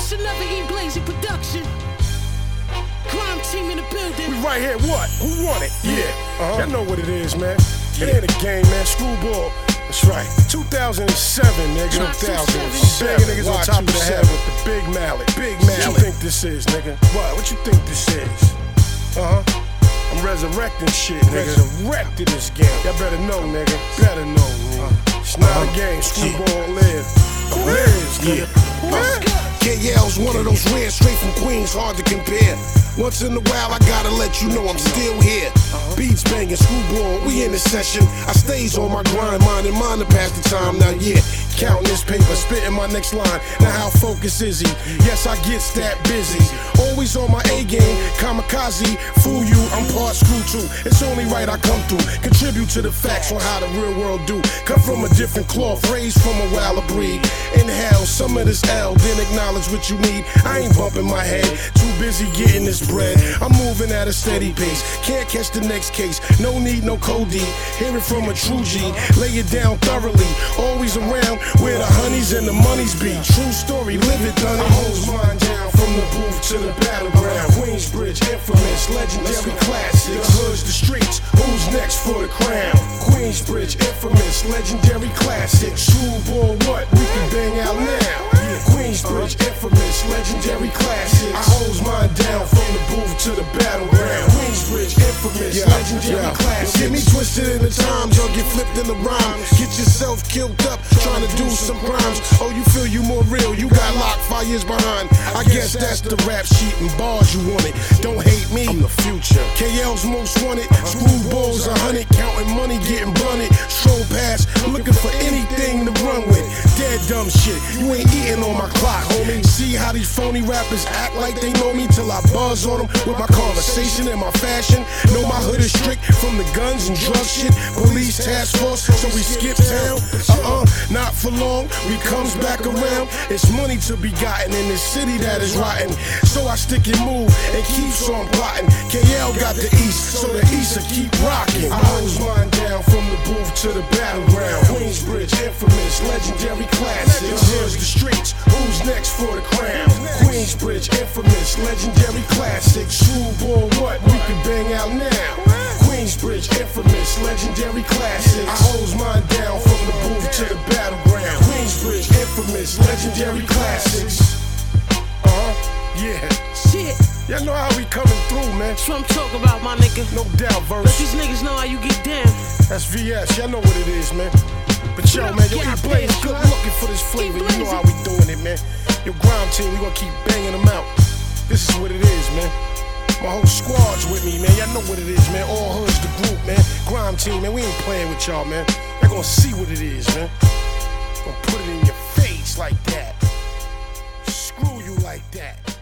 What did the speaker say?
It's another E Blazing production. Crime team in the building. We right here, what? Who want it? Yeah. Y'all know what it is, man. It ain't a game, man. Screwball. That's right. 2007, nigga. 2007. Banging niggas on top of the head with the big mallet. Big mallet. What you think this is, nigga? What you think this is? I'm resurrecting shit, nigga. Resurrecting this game. Y'all better know, nigga. Better know, nigga. It's not a game. Screwball live. Lives, nigga. KL's one of those rare, straight from Queens, hard to compare. Once in a while, I gotta let you know I'm still here. Beats banging, screwball, we in the session. I stays on my grind, minding mine to pass the time. Now, yeah, counting this paper, spitting my next line. Now, how focused is he? Yes, I get that busy. Always on my A game, kamikaze, fool you, I'm part screw too. It's only right I come through, contribute to the facts on how the real world do. Come from a different cloth, raised from a wilder breed. Inhale some of this L, then acknowledge what you need. I ain't bumping my head, too busy getting this bread. I'm moving at a steady pace, can't catch the next case. No need, no code D. Hear it from a true G. Lay it down thoroughly, always around where the honeys and the monies be. True story, live it, done it. Holds mine down from the booth to the battleground. Queensbridge, infamous, legendary classics. The hoods, the streets, who's next for the crown? Queensbridge, infamous, legendary classics. Screwball, what? We can bang out now. Queensbridge, infamous, legendary classics. I holds mine down from the booth to the battleground. Queensbridge, infamous, legendary classics. Get me twisted in the times, y'all get flipped in the rhyme. Get yourself killed up, trying to do some crimes. Oh, you feel you more real, you got locked 5 years behind. I guess that's the rap sheet and bars you wanted. Don't hate me, I'm the future. KL's most wanted, screwballs 100, counting money, getting blunted. Stroll past, looking for anything to run with. Dead dumb shit, you ain't eating on my clock, homie. See how these phony rappers act like they know me till I buzz on them with my conversation and my fashion. Know my hood is strict from the guns and drug shit. Police task force, so we skip town. Not for long, we comes back around. It's money to be gotten in this city that is rotten. So I stick and move and keeps on plotting. KL got the east, so the east will keep rocking. I holds mine down from the booth to the battleground. Queensbridge, infamous, legendary classics. Here's the streets, who's next for the crown? Queensbridge, infamous, legendary classics. Screwball, what? We can bang out now. Queensbridge, infamous, legendary classics. I holds mine down from the booth to the battleground. Queensbridge, infamous, legendary classics. Yeah. Shit. Y'all know how we coming through, man. That's what I'm talking about, my nigga. No doubt, Let verse. these niggas know how you get down. That's VS. Y'all know what it is, man. But yo, man, yo, E Blaze, good looking for this flavor. You know how we doing it, man. Your grind team, we gonna keep banging them out. This is what it is, man. My whole squad's with me, man. Y'all know what it is, man. All hoods, the group, man. Grime team, man. We ain't playing with y'all, man. Y'all gonna see what it is, man. Gonna put it in your face like that. Screw you like that.